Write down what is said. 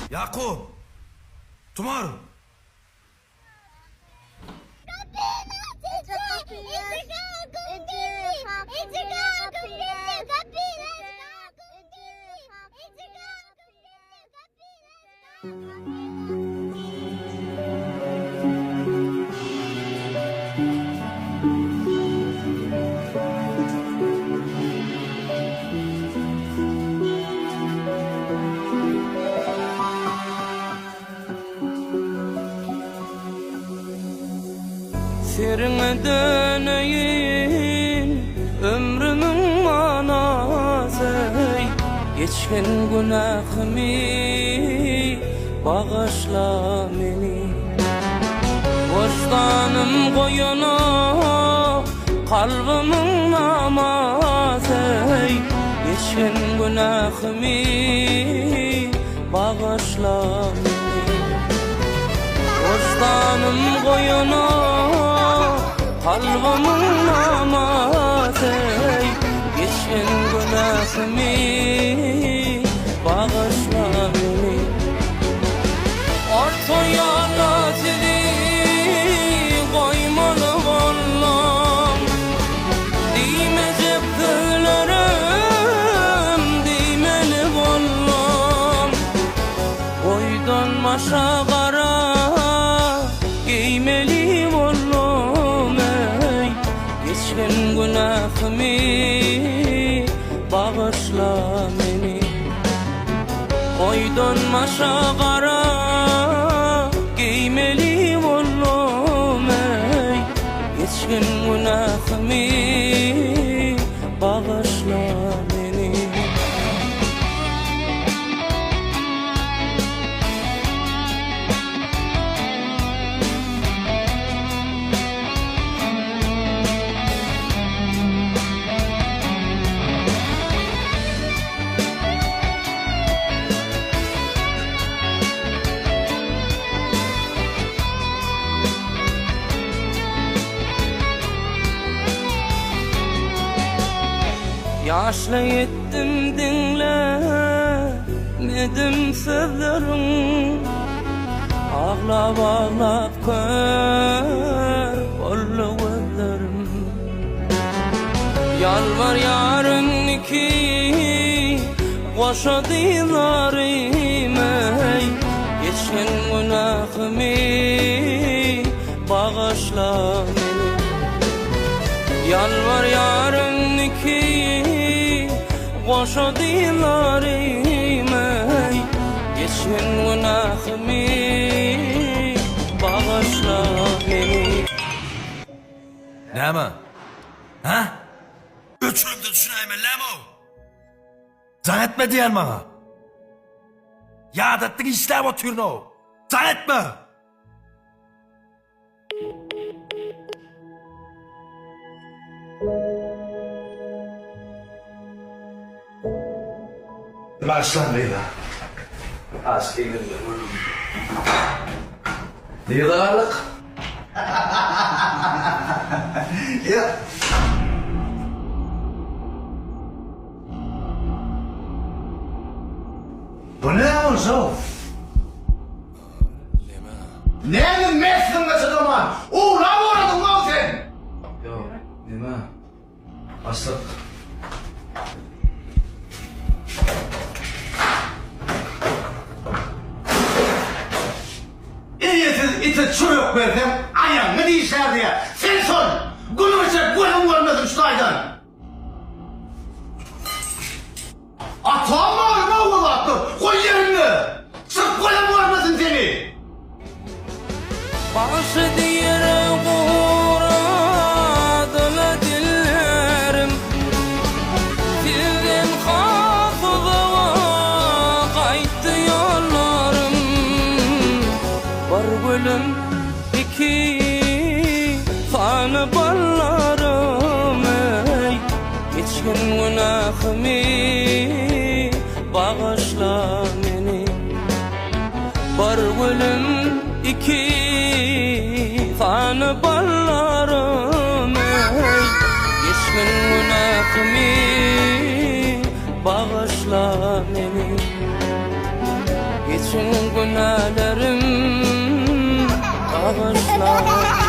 Yakup! Tumar! Sirine döneyim ömrümün manası, geçken günahımı bağışla beni. Vicdanım koyunu kalbimin namazı, geçken günahımı bağışla beni. Vicdanım koyunu kalbimin namazı, geçen günahımı bağışla beni. Ortaya seni koymalı oğlum, değmeyecek güllerim, değmeli oğlum. Boydan maşa kara giymeli oğlum, geçen günahımı bağışla beni. Boydan maşa kara giymeli oğlum, geçen günahımı bağışla beni. Yaşla yettim dinlemedim sözlerim, ağlap ağlap kör oldu gözlerim. Yalvar yarın iki koşa dilarım, geçen günahımı bağışla beni. Yalvar yarın iki koşa dilarım, geçen günahımı bağışla beni. Ne mi? Ha? Üçünü de düşüneyim mi lan o? Zannetme diyen bana. Yadettin işler o türünü o. Zannetme. Başlan Leyla. Az elimde vurdum. Niye dağırlık? Ya. Bu ne olsun? Neyin mesleğin kaçı zaman? Uğra mı uğradın lan sen? Yok, nima? Aslı. İyiyetsiz iti çürük versem ayağını değişler diye. Sen sor. Günün içe gözüm görmedim şu aydan. Atağım mı ne olur attı? Koy yerini. Çık gözüm görmesin seni. Başı diyere uğradılar dillerim, dilden hafızama kayıttı yollarım. Var gülüm iki fanı ballarım, geçen günahımı bağışla beni. Var gülüm iki fanı ballarım, geçen günahımı bağışla beni. için günahlarım bağışla.